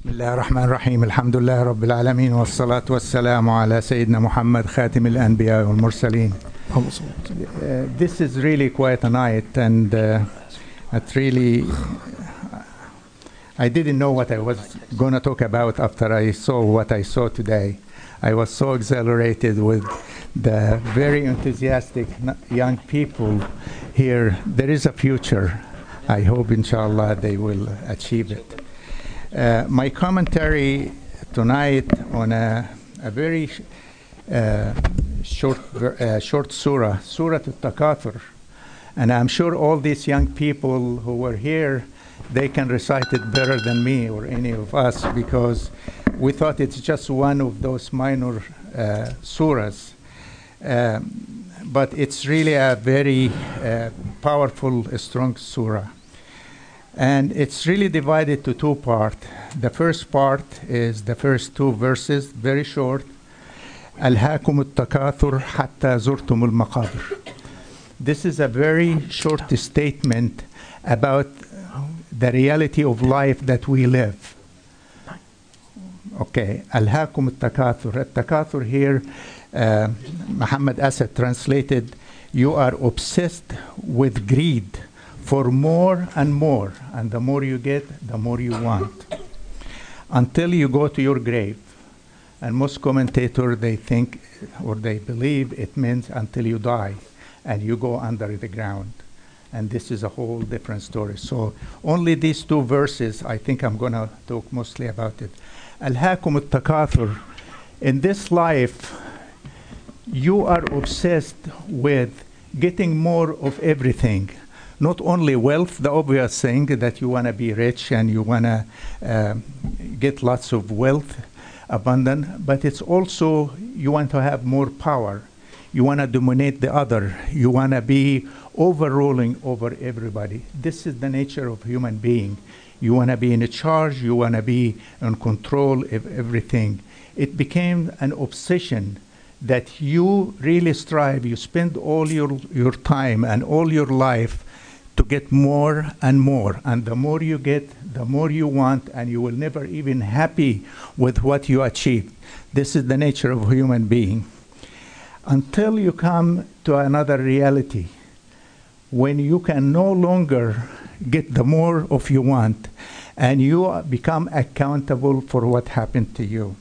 بسم الله الرحمن الرحيم الحمد لله رب العالمين والصلاة والسلام على سيدنا محمد خاتم الأنبياء والمرسلين. This is really quite a night, and it really I didn't know what I was going to talk about after I saw what I saw today. I was so exhilarated with the very enthusiastic young people here. There is a future. I hope inshallah they will achieve it. My commentary tonight on a very short surah Al-Takathur, and I'm sure all these young people who were here, they can recite it better than me or any of us, because we thought it's just one of those minor surahs, but it's really a very powerful, strong surah. And it's really divided to two parts. The first part is the first two verses, very short. ألهاكم التكاثر حتى زرتم المقابر. This is a very short statement about the reality of life that we live. Okay, ألهاكم التكاثر. التكاثر here, Muhammad Asad translated, you are obsessed with greed for more and more, and the more you get, the more you want, until you go to your grave. And most commentators, they think or they believe it means until you die and you go under the ground. And this is a whole different story. So only these two verses, I think I'm going to talk mostly about it. ألهاكم التكاثر. In this life, you are obsessed with getting more of everything. Not only wealth, the obvious thing that you want to be rich and you want to get lots of wealth, abundant, but it's also you want to have more power. You want to dominate the other. You want to be overruling over everybody. This is the nature of human being. You want to be in charge. You want to be in control of everything. It became an obsession that you really strive. You spend all your time and all your life to get more and more, and the more you get, the more you want, and you will never even happy with what you achieve. This is the nature of a human being. Until you come to another reality, when you can no longer get the more of you want, and you become accountable for what happened to you.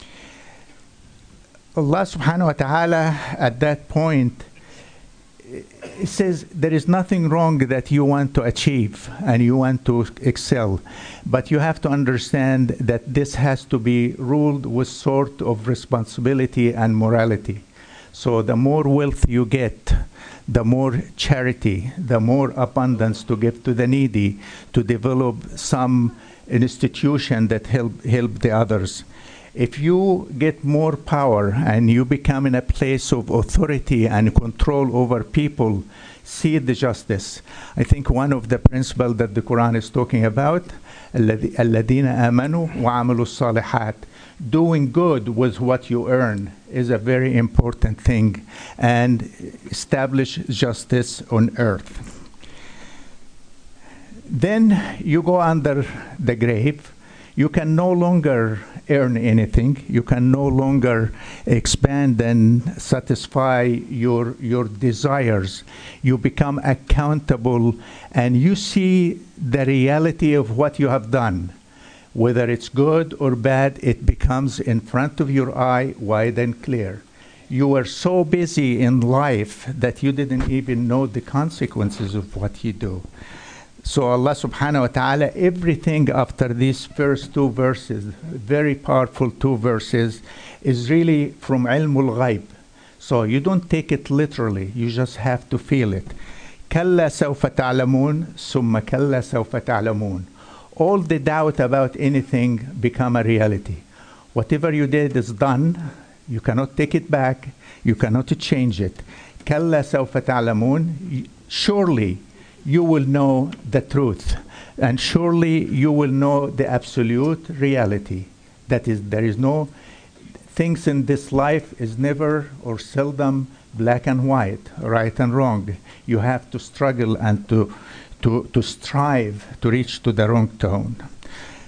Allah subhanahu wa ta'ala at that point, it says there is nothing wrong that you want to achieve and you want to excel, but you have to understand that this has to be ruled with sort of responsibility and morality. So the more wealth you get, the more charity, the more abundance to give to the needy, to develop some institution that help the others. If you get more power and you become in a place of authority and control over people, see the justice. I think one of the principles that the Quran is talking about, الَّذِينَ آمَنُوا وَعَمِلُوا الصَّالِحَاتِ, doing good with what you earn is a very important thing, and establish justice on earth. Then you go under the grave. You can no longer earn anything. You can no longer expand and satisfy your desires. You become accountable, and you see the reality of what you have done. Whether it's good or bad, it becomes in front of your eye, wide and clear. You were so busy in life that you didn't even know the consequences of what you do. So Allah subhanahu wa ta'ala, everything after these first two verses, very powerful two verses, is really from ilmul ghaib. So you don't take it literally, you just have to feel it. كَلَّا سَوْفَ تَعْلَمُونَ ثُمَّ كَلَّا سَوْفَ تَعْلَمُونَ. All the doubt about anything become a reality. Whatever you did is done. You cannot take it back. You cannot change it. كَلَّا سَوْفَ تَعْلَمُونَ. Surely you will know the truth, and surely you will know the absolute reality. That is, there is no things in this life is never or seldom black and white, right and wrong. You have to struggle and to strive to reach to the wrong tone.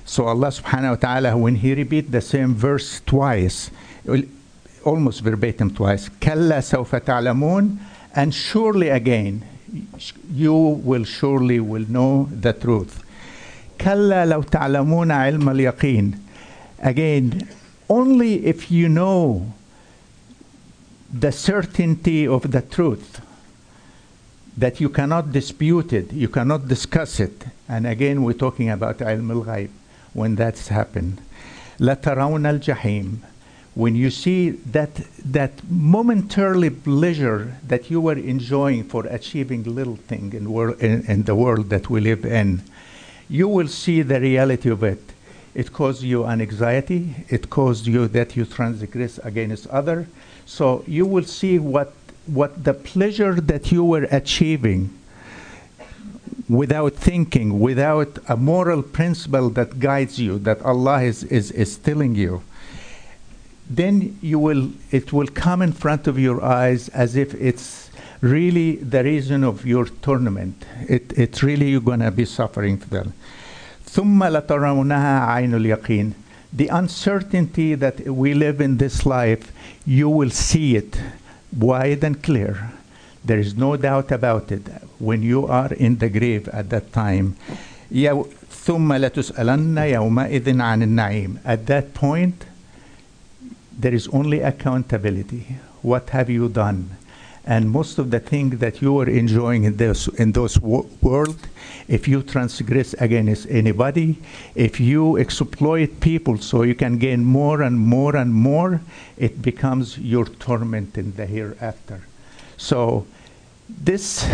So Allah subhanahu wa ta'ala, when he repeat the same verse twice, almost verbatim twice, كَلَّا سَوْفَ تَعْلَمُونَ, and surely again, you will surely will know the truth. كَلَّا لَوْ تَعْلَمُونَ عِلْمَ الْيَقِينِ. Again, only if you know the certainty of the truth, that you cannot dispute it, you cannot discuss it. And again, we're talking about ilm al-ghayb, when that's happened. لَتَرَوْنَ الْجَحِيمِ. When you see that momentarily pleasure that you were enjoying for achieving little thing in the world that we live in, you will see the reality of it. It caused you an anxiety. It caused you that you transgress against other. So you will see what the pleasure that you were achieving without thinking, without a moral principle that guides you, that Allah is telling you. Then it will come in front of your eyes as if it's really the reason of your torment. It's really you're going to be suffering for them. ثُمَّ لَتَرَوْنَهَا عَيْنُ الْيَقِينِ. The uncertainty that we live in this life, you will see it wide and clear. There is no doubt about it. When you are in the grave at that time, ثُمَّ لَتُسْأَلَنَّ يَوْمَئِذٍ عَنِ النَّعِيمِ. At that point, there is only accountability. What have you done? And most of the things that you are enjoying in those world, if you transgress against anybody, if you exploit people so you can gain more and more and more, it becomes your torment in the hereafter. So this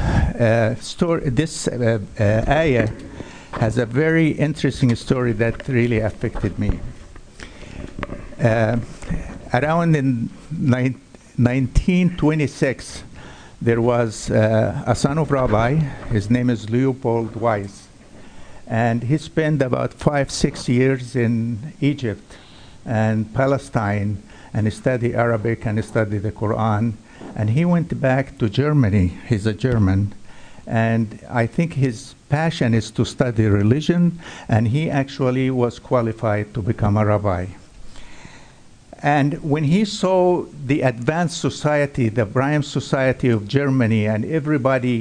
ayah has a very interesting story that really affected me. Around in 1926, there was a son of rabbi. His name is Leopold Weiss. And he spent about 5-6 years in Egypt and Palestine, and he studied Arabic and he studied the Quran. And he went back to Germany. He's a German. And I think his passion is to study religion, and he actually was qualified to become a rabbi. And when he saw the advanced society, the prime society of Germany, and everybody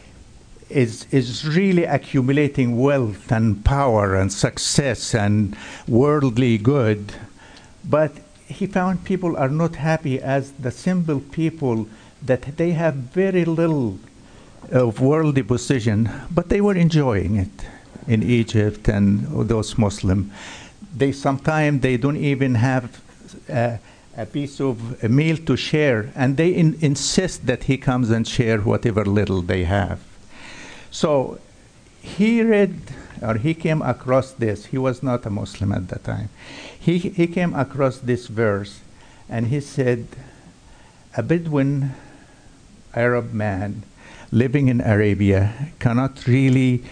is really accumulating wealth and power and success and worldly good, but he found people are not happy as the simple people, that they have very little of worldly position, but they were enjoying it in Egypt and those Muslim. Sometimes they don't even have a piece of a meal to share, and they insist that he comes and share whatever little they have. So he came across this. He was not a Muslim at that time. He came across this verse, and he said, a Bedouin Arab man living in Arabia cannot really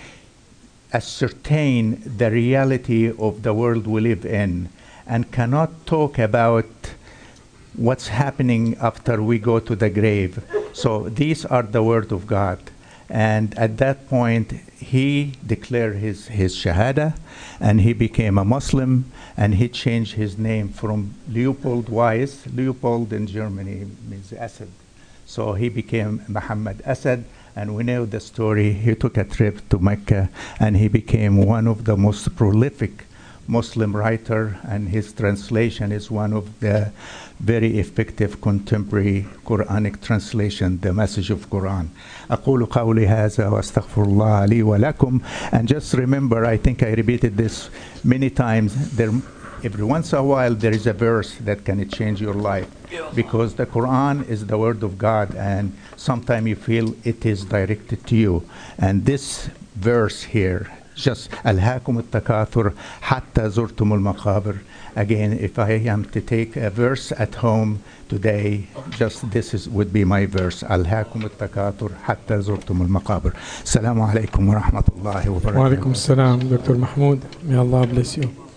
ascertain the reality of the world we live in, and cannot talk about what's happening after we go to the grave. So these are the word of God. And at that point, he declared his shahada, and he became a Muslim, and he changed his name from Leopold Weiss. Leopold in Germany means Asad. So he became Muhammad Asad, and we know the story. He took a trip to Mecca, and he became one of the most prolific Muslim writer, and his translation is one of the very effective contemporary Quranic translation, the message of Quran. أقول قولي هذا وأستغفر الله لي ولكم. And just remember, I think I repeated this many times, every once in a while there is a verse that can change your life, because the Quran is the word of God, and sometimes you feel it is directed to you. And this verse here, just ألهاكم التكاثر حتى زرتم المقابر. Again, if I am to take a verse at home today, just this would be my verse. ألهاكم التكاثر حتى زرتم المقابر. السلام عليكم ورحمة الله وبركاته. وعليكم السلام, Dr. Mahmoud. May Allah bless you.